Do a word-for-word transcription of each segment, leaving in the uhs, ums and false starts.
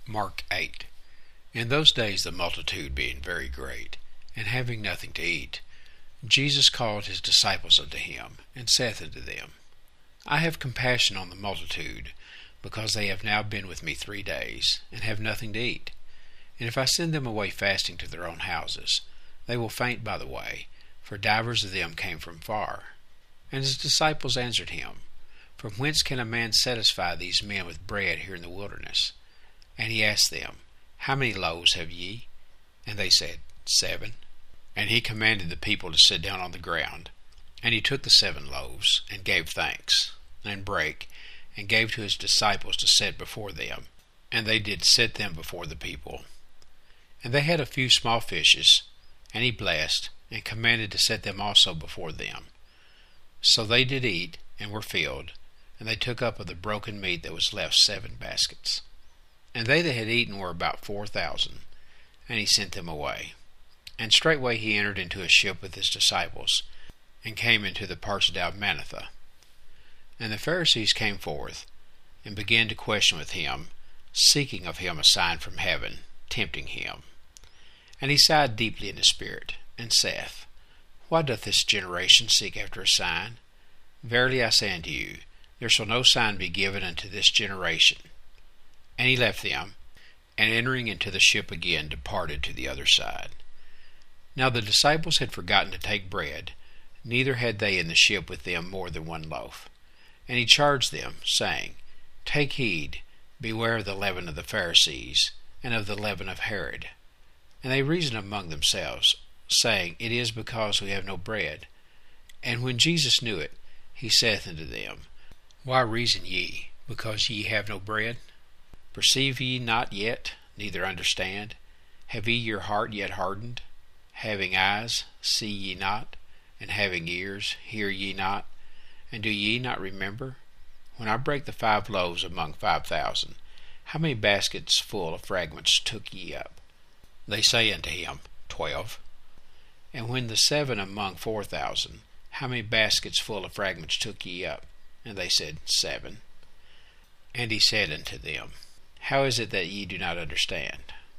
Mark eight. In those days the multitude being very great, and having nothing to eat, Jesus called his disciples unto him, and saith unto them, I have compassion on the multitude, because they have now been with me three days, and have nothing to eat. And if I send them away fasting to their own houses, they will faint by the way, for divers of them came from far. And his disciples answered him, From whence can a man satisfy these men with bread here in the wilderness? And he asked them, How many loaves have ye? And they said, Seven. And he commanded the people to sit down on the ground. And he took the seven loaves, and gave thanks, and brake, and gave to his disciples to set before them. And they did set them before the people. And they had a few small fishes, and he blessed, and commanded to set them also before them. So they did eat, and were filled, and they took up of the broken meat that was left seven baskets. And they that had eaten were about four thousand, and he sent them away. And straightway he entered into a ship with his disciples, and came into the parts of Dalmanutha. And the Pharisees came forth, and began to question with him, seeking of him a sign from heaven, tempting him. And he sighed deeply in the spirit, and saith, Why doth this generation seek after a sign? Verily I say unto you, there shall no sign be given unto this generation. And he left them, and entering into the ship again departed to the other side. Now the disciples had forgotten to take bread, neither had they in the ship with them more than one loaf. And he charged them, saying, Take heed, beware of the leaven of the Pharisees, and of the leaven of Herod. And they reasoned among themselves, saying, It is because we have no bread. And when Jesus knew it, he saith unto them, Why reason ye, because ye have no bread? Perceive ye not yet, neither understand? Have ye your heart yet hardened? Having eyes, see ye not? And having ears, hear ye not? And do ye not remember? When I brake the five loaves among five thousand, how many baskets full of fragments took ye up? They say unto him, Twelve. And when the seven among four thousand, how many baskets full of fragments took ye up? And they said, Seven. And he said unto them, How is it that ye do not understand?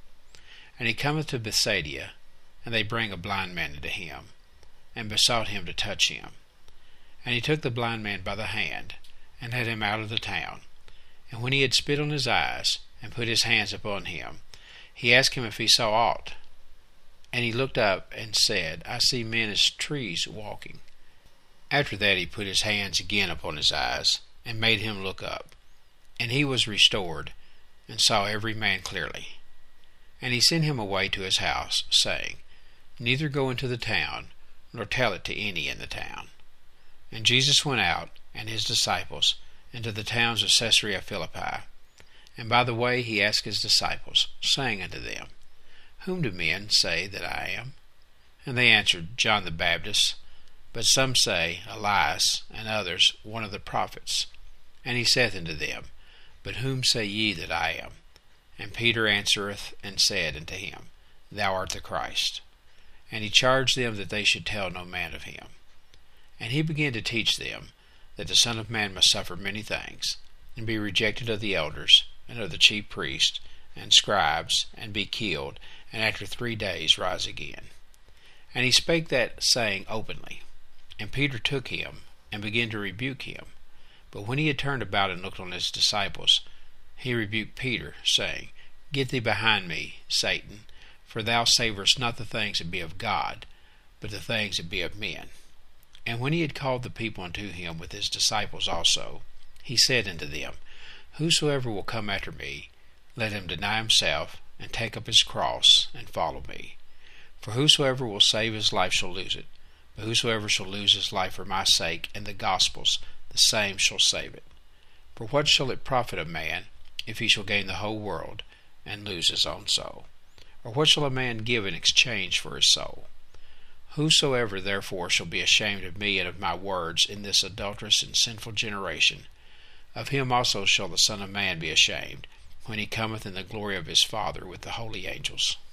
And he cometh to Bethsaida, and they bring a blind man unto him, and besought him to touch him. And he took the blind man by the hand, and led him out of the town. And when he had spit on his eyes, and put his hands upon him, he asked him if he saw aught. And he looked up, and said, I see men as trees walking. After that he put his hands again upon his eyes, and made him look up. And he was restored, and saw every man clearly. And he sent him away to his house, saying, Neither go into the town, nor tell it to any in the town. And Jesus went out, and his disciples, into the towns of Caesarea Philippi. And by the way he asked his disciples, saying unto them, Whom do men say that I am? And they answered, John the Baptist, but some say, Elias, and others, one of the prophets. And he saith unto them, But whom say ye that I am? And Peter answereth and said unto him, Thou art the Christ. And he charged them that they should tell no man of him. And he began to teach them that the Son of Man must suffer many things, and be rejected of the elders, and of the chief priests, and scribes, and be killed, and after three days rise again. And he spake that saying openly. And Peter took him, and began to rebuke him. But when he had turned about and looked on his disciples, he rebuked Peter, saying, Get thee behind me, Satan, for thou savorest not the things that be of God, but the things that be of men. And when he had called the people unto him with his disciples also, he said unto them, Whosoever will come after me, let him deny himself, and take up his cross, and follow me. For whosoever will save his life shall lose it, but whosoever shall lose his life for my sake and the gospel's, the same shall save it. For what shall it profit a man, if he shall gain the whole world, and lose his own soul? Or what shall a man give in exchange for his soul? Whosoever therefore shall be ashamed of me and of my words in this adulterous and sinful generation, of him also shall the Son of Man be ashamed, when he cometh in the glory of his Father with the holy angels.